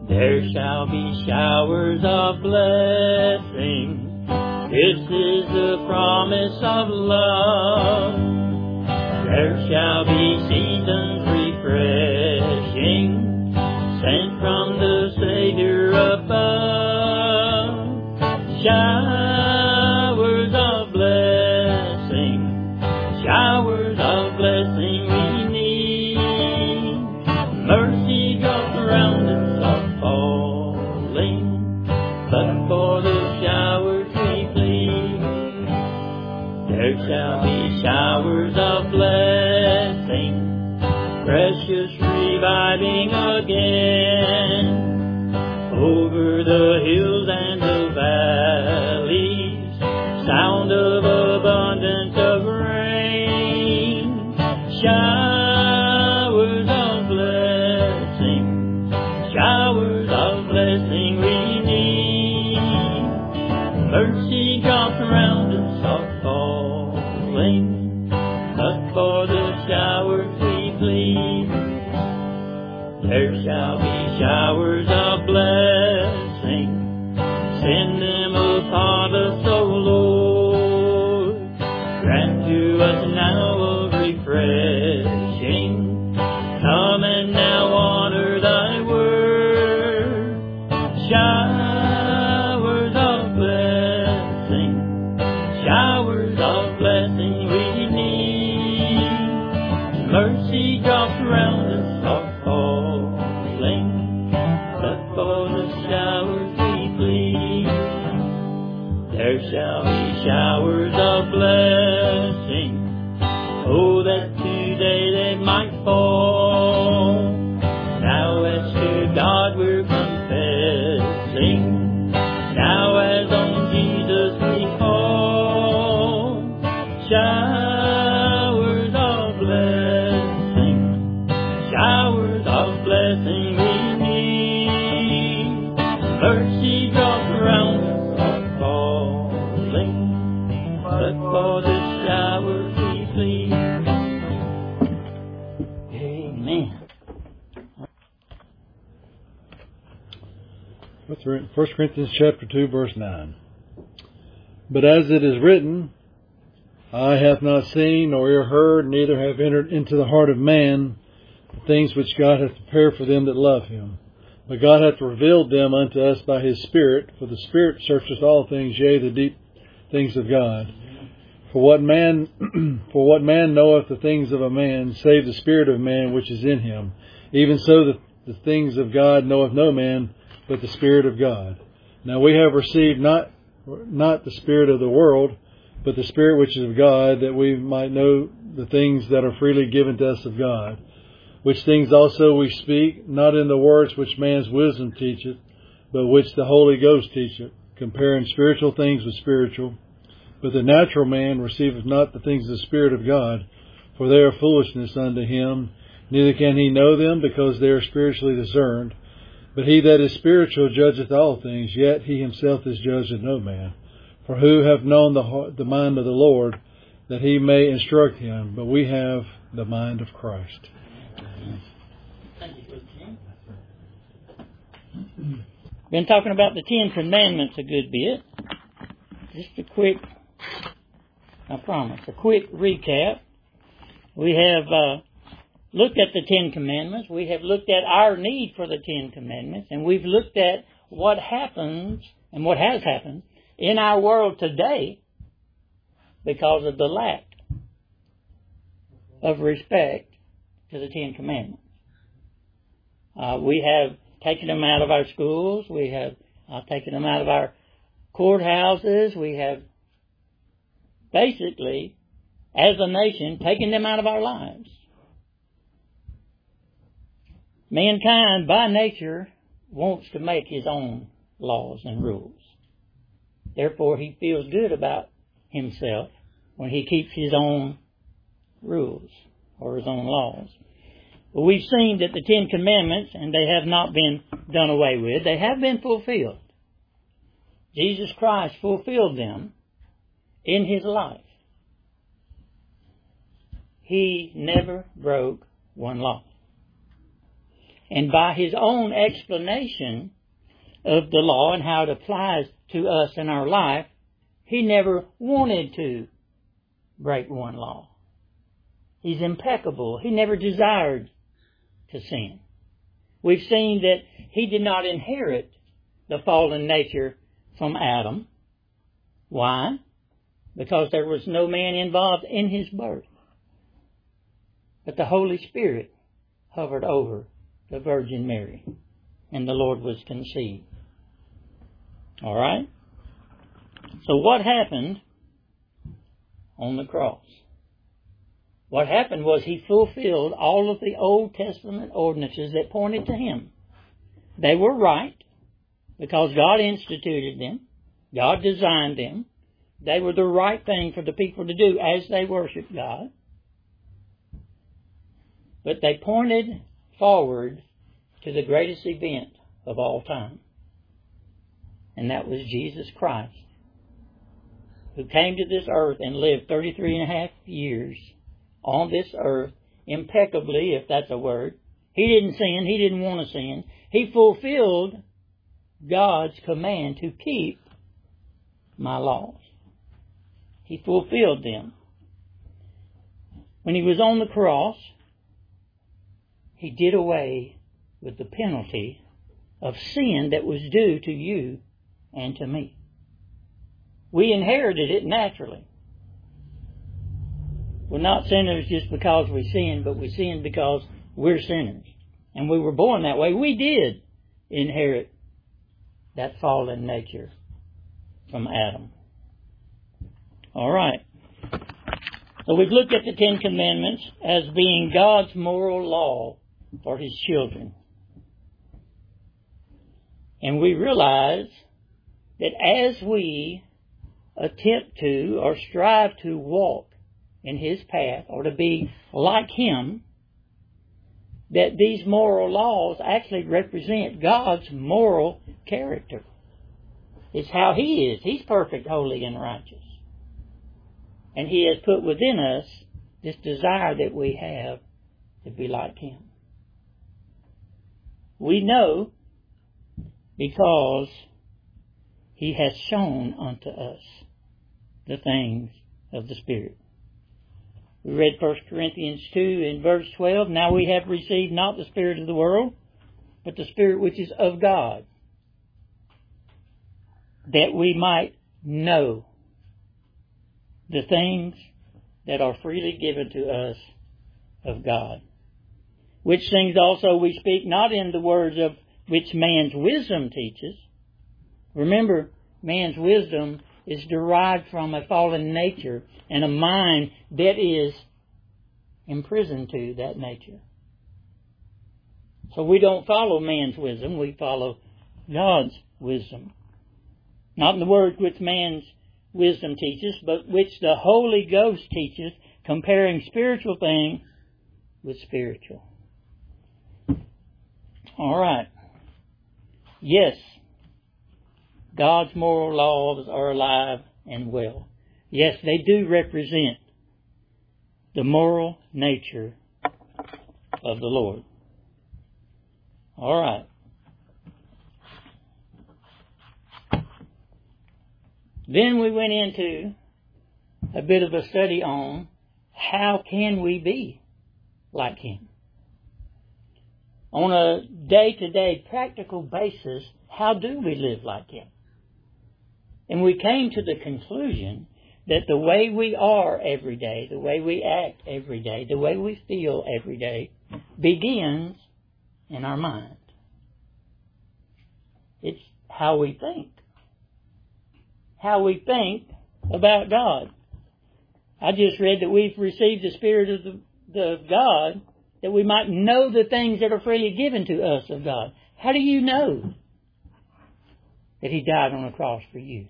There shall be showers of blessing. This is the promise of love. There shall be seasons refreshing, sent from the Savior above. Showers of blessing, showers of blessing we need. Mercy drops around us are falling, but for the showers we plead. There shall be showers of blessing, precious reviving again, over the hills and the valleys, sound of abundance of rain. Showers of blessing, showers of blessing we need. Mercy drops around us are falling, but for the showers we plead. There shall be showers of blessing, send them upon us, O Lord. Grant to us now a refreshing, come and now honor thy word. Showers of blessing, showers of blessing we need. Mercy drops around us are falling, but for the showers we plead. There shall be showers of blessing, oh, that today they might fall. Now as to God we're confessing, now as on Jesus we call. Showers of blessing, showers of blessing we need. Mercy drops around us are falling, but for the showers we plead. Amen. First Corinthians chapter 2, verse 9. But as it is written, eye hath not seen, nor ear heard, neither have entered into the heart of man the things which God hath prepared for them that love him. But God hath revealed them unto us by his Spirit, for the Spirit searcheth all things, yea, the deep things of God. For what man knoweth the things of a man, save the spirit of man which is in him? Even so the things of God knoweth no man, but the Spirit of God. Now we have received not the spirit of the world, but the Spirit which is of God, that we might know the things that are freely given to us of God. Which things also we speak, not in the words which man's wisdom teacheth, but which the Holy Ghost teacheth, comparing spiritual things with spiritual. But the natural man receiveth not the things of the Spirit of God, for they are foolishness unto him, neither can he know them, because they are spiritually discerned. But he that is spiritual judgeth all things, yet he himself is judged of no man. For who hath known the mind of the Lord, that he may instruct him? But we have the mind of Christ. Thank you, Jim. Been talking about the 10 Commandments a good bit. Just a quick recap. We have looked at the 10 Commandments. We have looked at our need for the 10 Commandments. And we've looked at what happens and what has happened in our world today because of the lack of respect to the 10 Commandments. We have taken them out of our schools. We have taken them out of our courthouses. We have basically, as a nation, taken them out of our lives. Mankind, by nature, wants to make his own laws and rules. Therefore, he feels good about himself when he keeps his own rules or his own laws. But we've seen that the 10 Commandments, and they have not been done away with, they have been fulfilled. Jesus Christ fulfilled them in his life. He never broke one law. And by His own explanation of the law and how it applies to us in our life, He never wanted to break one law. He's impeccable. He never desired to sin. We've seen that He did not inherit the fallen nature from Adam. Why? Because there was no man involved in his birth. But the Holy Spirit hovered over the Virgin Mary, and the Lord was conceived. All right? So what happened on the cross? What happened was He fulfilled all of the Old Testament ordinances that pointed to Him. They were right because God instituted them. God designed them. They were the right thing for the people to do as they worshiped God. But they pointed forward to the greatest event of all time. And that was Jesus Christ, who came to this earth and lived 33 and a half years on this earth impeccably, if that's a word. He didn't sin. He didn't want to sin. He fulfilled God's command to keep my laws. He fulfilled them. When He was on the cross, He did away with the penalty of sin that was due to you and to me. We inherited it naturally. We're not sinners just because we sinned, but we sinned because we're sinners. And we were born that way. We did inherit that fallen nature from Adam. All right. So we've looked at the Ten Commandments as being God's moral law for His children. And we realize that as we attempt to or strive to walk in His path or to be like Him, that these moral laws actually represent God's moral character. It's how He is. He's perfect, holy, and righteous. And He has put within us this desire that we have to be like Him. We know because He has shown unto us the things of the Spirit. We read 1 Corinthians 2 in verse 12. Now we have received not the spirit of the world, but the Spirit which is of God, that we might know the things that are freely given to us of God. Which things also we speak not in the words of which man's wisdom teaches. Remember, man's wisdom is derived from a fallen nature and a mind that is imprisoned to that nature. So we don't follow man's wisdom, we follow God's wisdom. Not in the words which man's wisdom teaches, but which the Holy Ghost teaches, comparing spiritual things with spiritual. All right. Yes, God's moral laws are alive and well. Yes, they do represent the moral nature of the Lord. All right. Then we went into a bit of a study on how can we be like Him. On a day-to-day practical basis, how do we live like Him? And we came to the conclusion that the way we are every day, the way we act every day, the way we feel every day, begins in our mind. It's how we think. How we think about God. I just read that we've received the Spirit of the God that we might know the things that are freely given to us of God. How do you know that He died on the cross for you?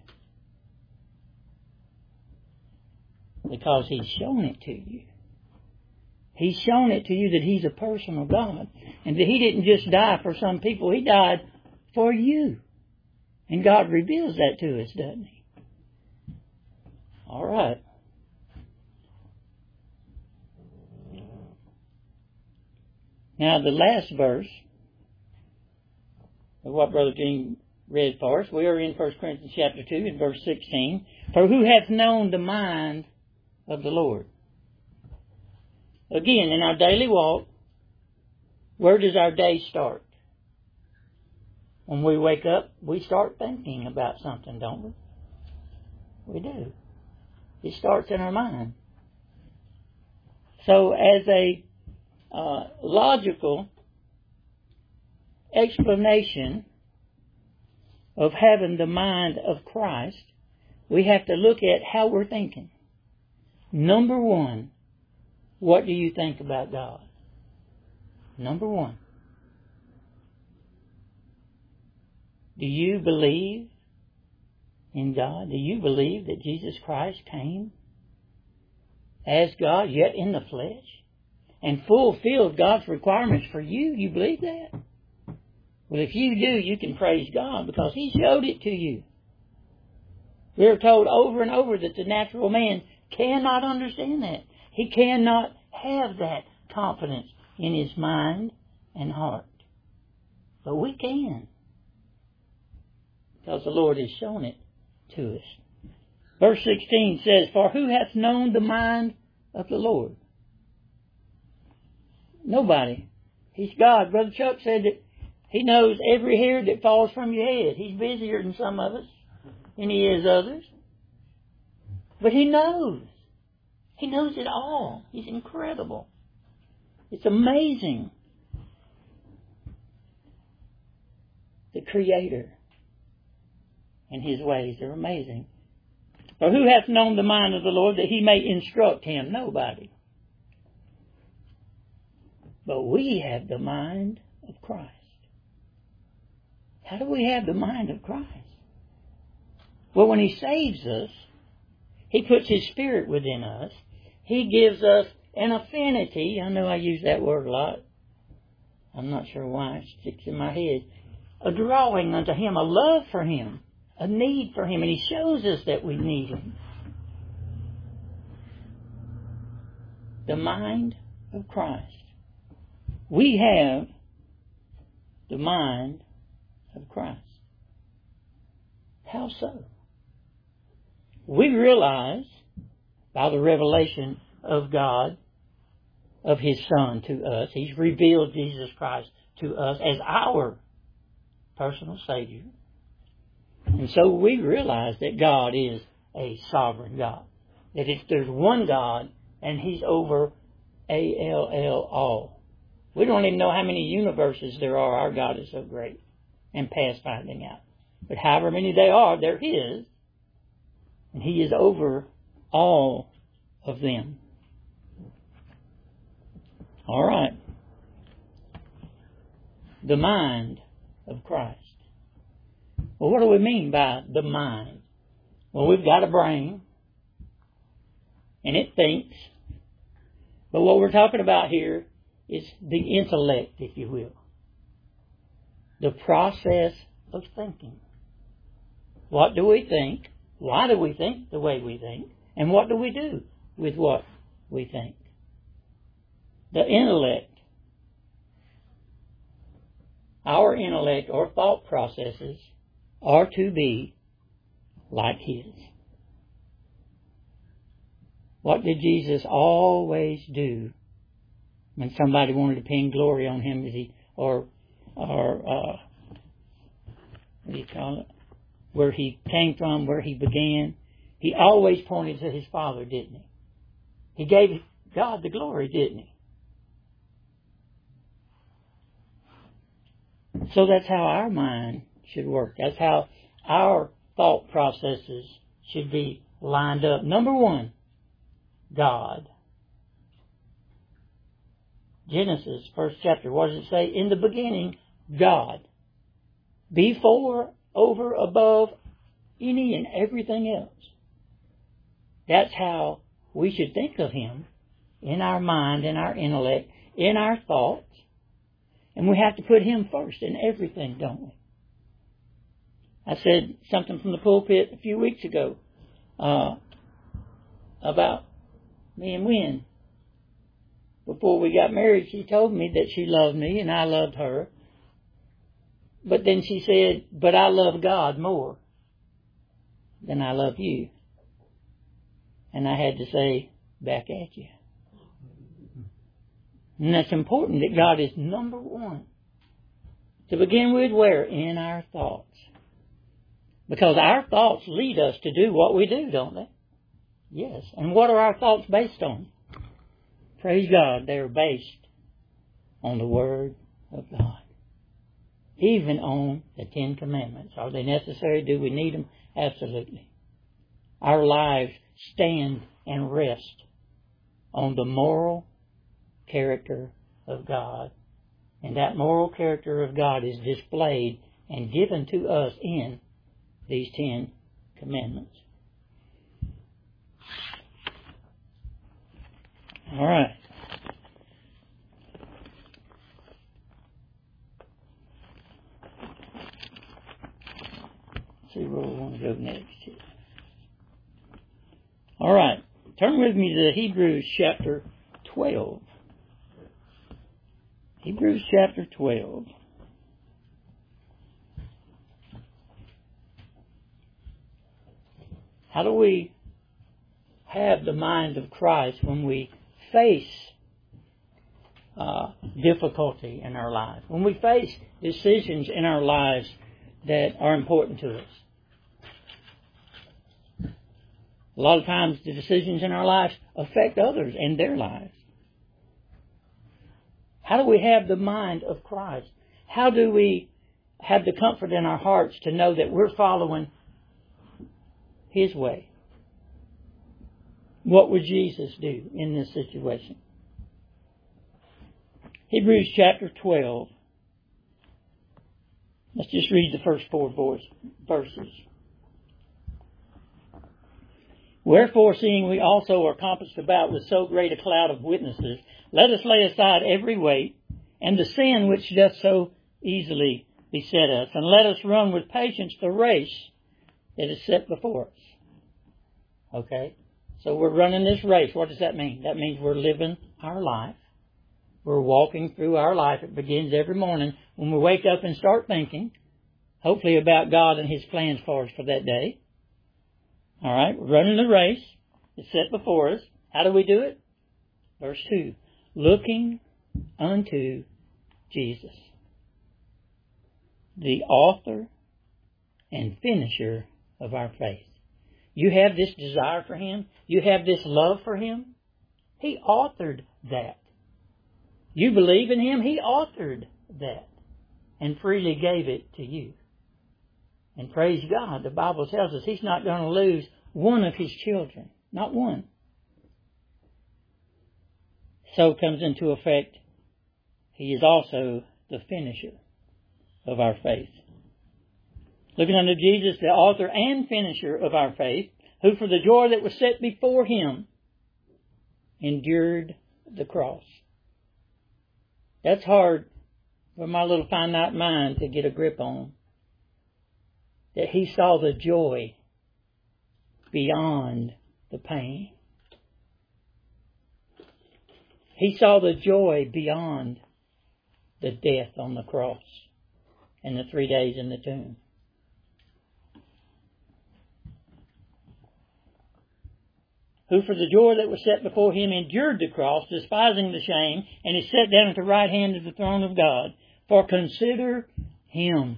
Because He's shown it to you. He's shown it to you that He's a personal God. And that He didn't just die for some people. He died for you. And God reveals that to us, doesn't He? All right. Now the last verse of what Brother Gene read for us. We are in 1 Corinthians chapter 2 and verse 16. For who hath known the mind of the Lord? Again, in our daily walk, where does our day start? When we wake up, we start thinking about something, don't we? We do. It starts in our mind. So as a logical explanation of having the mind of Christ, we have to look at how we're thinking. Number one, what do you think about God? Number one. Do you believe in God? Do you believe that Jesus Christ came as God, yet in the flesh, and fulfilled God's requirements for you? You believe that? Well, if you do, you can praise God because He showed it to you. We're told over and over that the natural man cannot understand that. He cannot have that confidence in his mind and heart. But we can, because the Lord has shown it to us. Verse 16 says, For who hath known the mind of the Lord? Nobody. He's God. Brother Chuck said that He knows every hair that falls from your head. He's busier than some of us, than He is others. But He knows. He knows it all. He's incredible. It's amazing. The Creator and His ways are amazing. For who hath known the mind of the Lord that He may instruct him? Nobody. But we have the mind of Christ. How do we have the mind of Christ? Well, when He saves us, He puts His Spirit within us. He gives us an affinity. I know I use that word a lot. I'm not sure why it sticks in my head. A drawing unto Him, a love for Him, a need for Him, and He shows us that we need Him. The mind of Christ. We have the mind of Christ. How so? We realize by the revelation of God, of His Son to us, He's revealed Jesus Christ to us as our personal Savior. And so we realize that God is a sovereign God. That there's one God and He's over ALL all. We don't even know how many universes there are. Our God is so great and past finding out. But however many they are, they're His. And He is over all of them. All right. The mind of Christ. Well, what do we mean by the mind? Well, we've got a brain, and it thinks. But what we're talking about here is the intellect, if you will. The process of thinking. What do we think? Why do we think the way we think? And what do we do with what we think? The intellect. Our intellect or thought processes are to be like His. What did Jesus always do when somebody wanted to pin glory on Him? What do you call it? Where He came from, where He began. He always pointed to His Father, didn't He? He gave God the glory, didn't He? So that's how our mind should work. That's how our thought processes should be lined up. Number one, God. Genesis, first chapter, what does it say? In the beginning, God. Before, over, above, any and everything else. That's how we should think of Him in our mind, in our intellect, in our thoughts. And we have to put Him first in everything, don't we? I said something from the pulpit a few weeks ago about me and Wynn. Before we got married, she told me that she loved me and I loved her. But then she said, but I love God more than I love you. And I had to say, back at you. And that's important that God is number one. To begin with, where? In our thoughts. Because our thoughts lead us to do what we do, don't they? Yes. And what are our thoughts based on? Praise God, they're based on the Word of God. Even on the Ten Commandments. Are they necessary? Do we need them? Absolutely. Our lives stand and rest on the moral character of God. And that moral character of God is displayed and given to us in these 10 Commandments. All right. Let's see where we want to go next here. All right. Turn with me to Hebrews chapter 12. Hebrews chapter 12. How do we have the mind of Christ when we face difficulty in our life? When we face decisions in our lives that are important to us? A lot of times the decisions in our lives affect others and their lives. How do we have the mind of Christ? How do we have the comfort in our hearts to know that we're following His way? What would Jesus do in this situation? Hebrews chapter 12. Let's just read the first 4 verses. Wherefore, seeing we also are compassed about with so great a cloud of witnesses, let us lay aside every weight and the sin which doth so easily beset us, and let us run with patience the race that is set before us. Okay? So we're running this race. What does that mean? That means we're living our life. We're walking through our life. It begins every morning when we wake up and start thinking, hopefully about God and His plans for us for that day. All right, we're running the race. It's set before us. How do we do it? Verse 2. Looking unto Jesus, the author and finisher of our faith. You have this desire for Him. You have this love for Him. He authored that. You believe in Him. He authored that and freely gave it to you. And praise God, the Bible tells us He's not going to lose one of His children. Not one. So comes into effect, He is also the finisher of our faith. Looking unto Jesus, the author and finisher of our faith, who for the joy that was set before Him endured the cross. That's hard for my little finite mind to get a grip on. That He saw the joy beyond the pain. He saw the joy beyond the death on the cross and the 3 days in the tomb. Who for the joy that was set before Him endured the cross, despising the shame, and is set down at the right hand of the throne of God. For consider Him.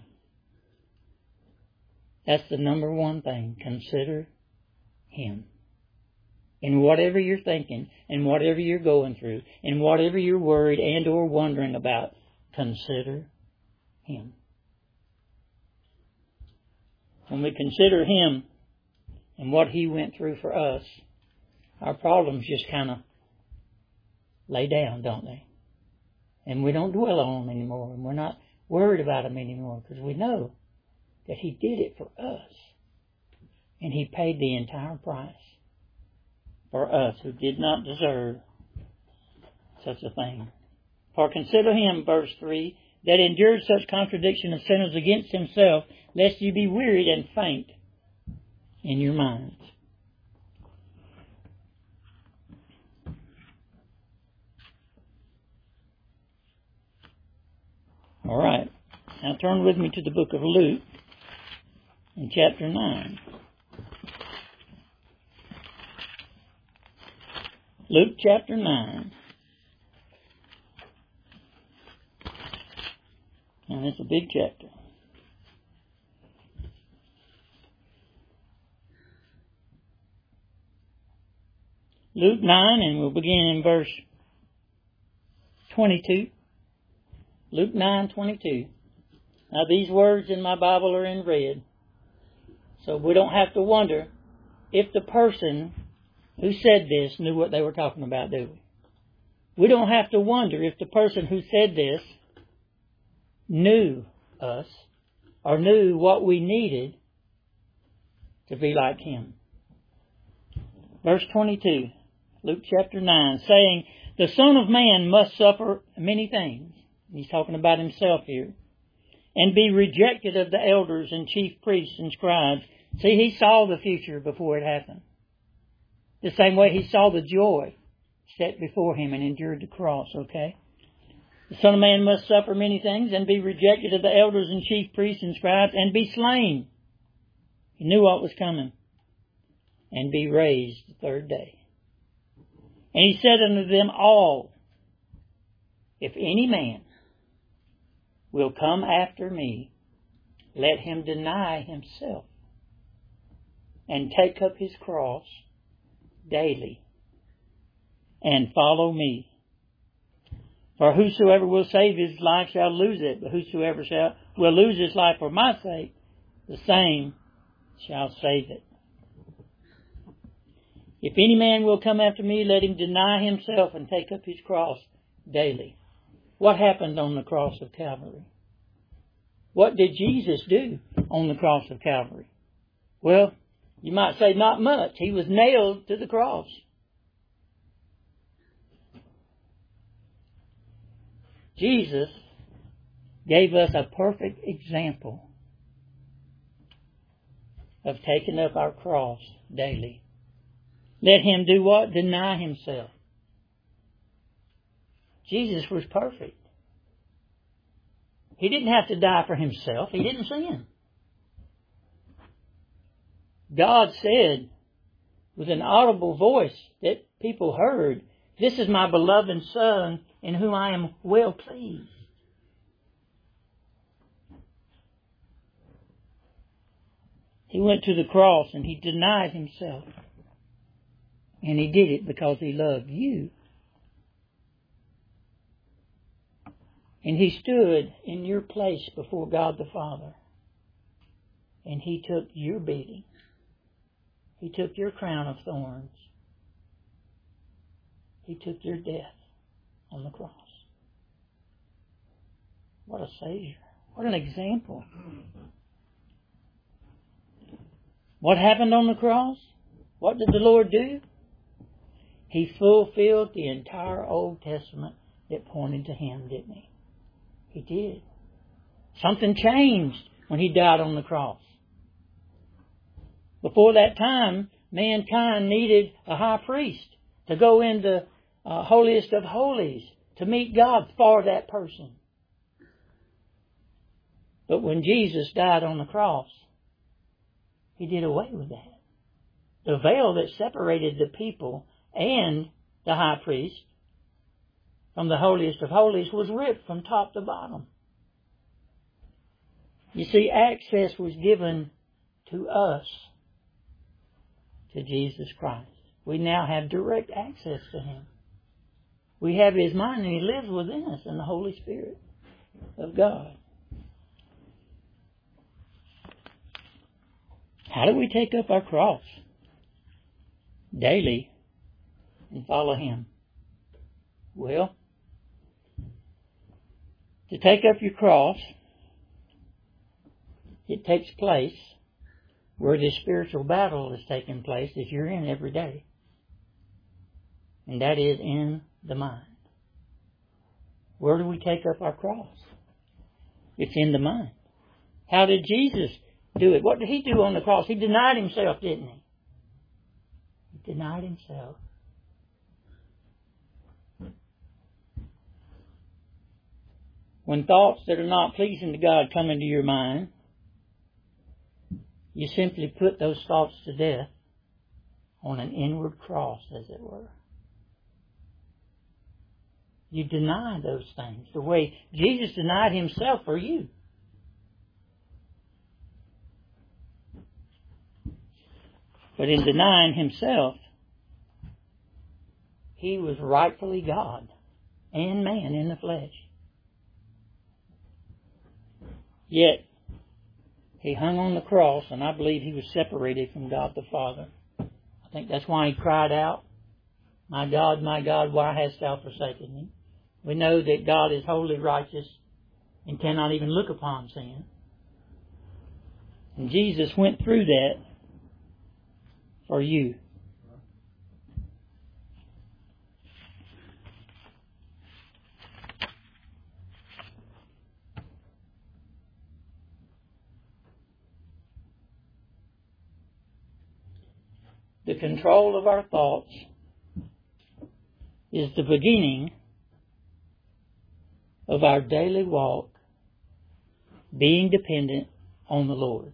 That's the number one thing. Consider Him. In whatever you're thinking, and whatever you're going through, and whatever you're worried and or wondering about, consider Him. When we consider Him and what He went through for us, our problems just kind of lay down, don't they? And we don't dwell on them anymore, and we're not worried about them anymore, because we know that He did it for us. And He paid the entire price for us who did not deserve such a thing. For consider Him, verse 3, that endured such contradiction of sinners against Himself, lest you be wearied and faint in your minds. All right. Now turn with me to the book of Luke in chapter 9. Luke chapter 9. And it's a big chapter. Luke 9, and we'll begin in verse 22. Luke 9:22. Now these words in my Bible are in red, so we don't have to wonder if the person who said this knew what they were talking about, do we? We don't have to wonder if the person who said this knew us or knew what we needed to be like him. Verse 22, Luke chapter 9, saying, the Son of Man must suffer many things. He's talking about himself here. And be rejected of the elders and chief priests and scribes. See, he saw the future before it happened. The same way he saw the joy set before him and endured the cross, okay? The Son of Man must suffer many things and be rejected of the elders and chief priests and scribes and be slain. He knew what was coming. And be raised the third day. And he said unto them all, if any man will come after me, let him deny himself and take up his cross daily and follow me. For whosoever will save his life shall lose it, but whosoever will lose his life for my sake, the same shall save it. If any man will come after me, let him deny himself and take up his cross daily. What happened on the cross of Calvary? What did Jesus do on the cross of Calvary? Well, you might say not much. He was nailed to the cross. Jesus gave us a perfect example of taking up our cross daily. Let him do what? Deny himself. Jesus was perfect. He didn't have to die for himself. He didn't sin. God said with an audible voice that people heard, this is my beloved Son in whom I am well pleased. He went to the cross and he denied himself. And he did it because he loved you. And he stood in your place before God the Father. And he took your beating. He took your crown of thorns. He took your death on the cross. What a Savior. What an example. What happened on the cross? What did the Lord do? He fulfilled the entire Old Testament that pointed to him, didn't he? He did. Something changed when he died on the cross. Before that time, mankind needed a high priest to go into holiest of holies to meet God for that person. But when Jesus died on the cross, he did away with that. The veil that separated the people and the high priest from the holiest of holies was ripped from top to bottom. You see, access was given to us, to Jesus Christ. We now have direct access to him. We have his mind and he lives within us in the Holy Spirit of God. How do we take up our cross? Daily and follow him. Well, to take up your cross, it takes place where this spiritual battle is taking place that you're in every day. And that is in the mind. Where do we take up our cross? It's in the mind. How did Jesus do it? What did he do on the cross? He denied himself, didn't he? He denied himself. When thoughts that are not pleasing to God come into your mind, you simply put those thoughts to death on an inward cross, as it were. You deny those things the way Jesus denied himself for you. But in denying himself, he was rightfully God and man in the flesh. Yet, he hung on the cross, and I believe he was separated from God the Father. I think that's why he cried out, my God, why hast thou forsaken me? We know that God is wholly righteous and cannot even look upon sin. And Jesus went through that for you. The control of our thoughts is the beginning of our daily walk being dependent on the Lord.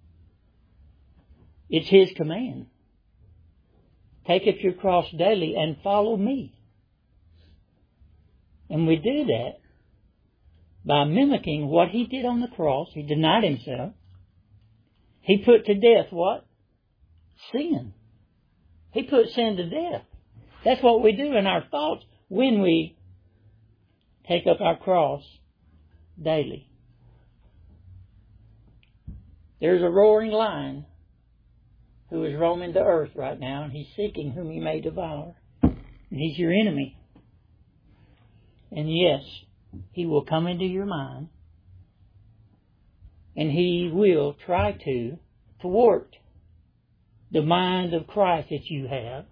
It's His command. Take up your cross daily and follow me. And we do that by mimicking what He did on the cross. He denied Himself. He put to death what? Sin. He put sin to death. That's what we do in our thoughts when we take up our cross daily. There's a roaring lion who is roaming the earth right now, and he's seeking whom he may devour. And he's your enemy. And yes, he will come into your mind, and he will try to thwart the mind of Christ that you have.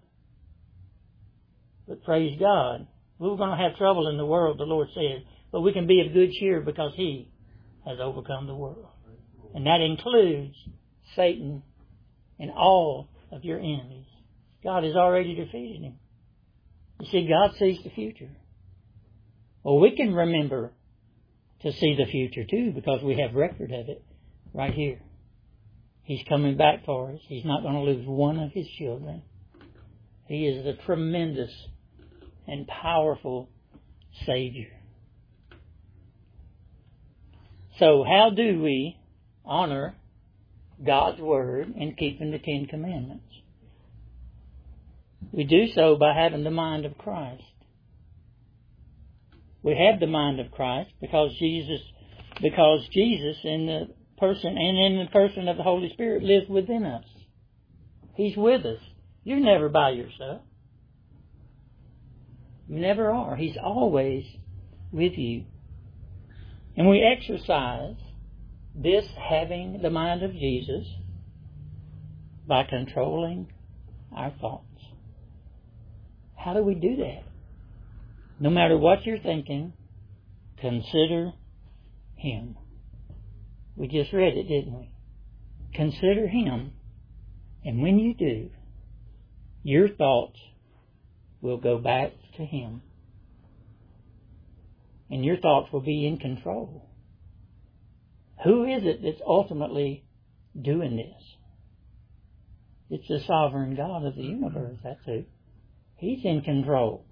But praise God, we're going to have trouble in the world, the Lord said, but we can be of good cheer because He has overcome the world. And that includes Satan and all of your enemies. God has already defeated him. You see, God sees the future. Well, we can remember to see the future too because we have record of it right here. He's coming back for us. He's not going to lose one of His children. He is a tremendous and powerful Savior. So how do we honor God's Word in keeping the Ten Commandments? We do so by having the mind of Christ. We have the mind of Christ because Jesus in the person of the Holy Spirit lives within us. He's with us. You're never by yourself. You never are. He's always with you. And we exercise this having the mind of Jesus by controlling our thoughts. How do we do that? No matter what you're thinking, consider Him. We just read it, didn't we? Consider Him. And when you do, your thoughts will go back to Him. And your thoughts will be in control. Who is it that's ultimately doing this? It's the sovereign God of the universe, that's who. He's in control.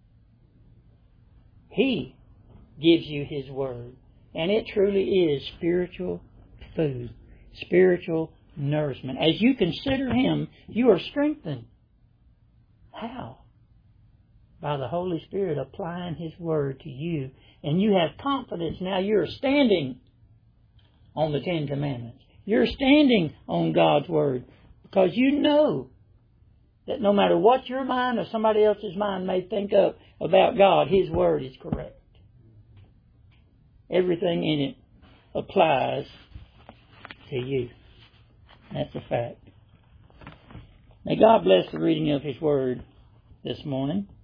He gives you His Word. And it truly is spiritual food, spiritual nourishment. As you consider Him, you are strengthened. How? By the Holy Spirit applying His Word to you. And you have confidence now you're standing on the Ten Commandments. You're standing on God's Word because you know that no matter what your mind or somebody else's mind may think of about God, His Word is correct. Everything in it applies to you. That's a fact. May God bless the reading of His Word this morning.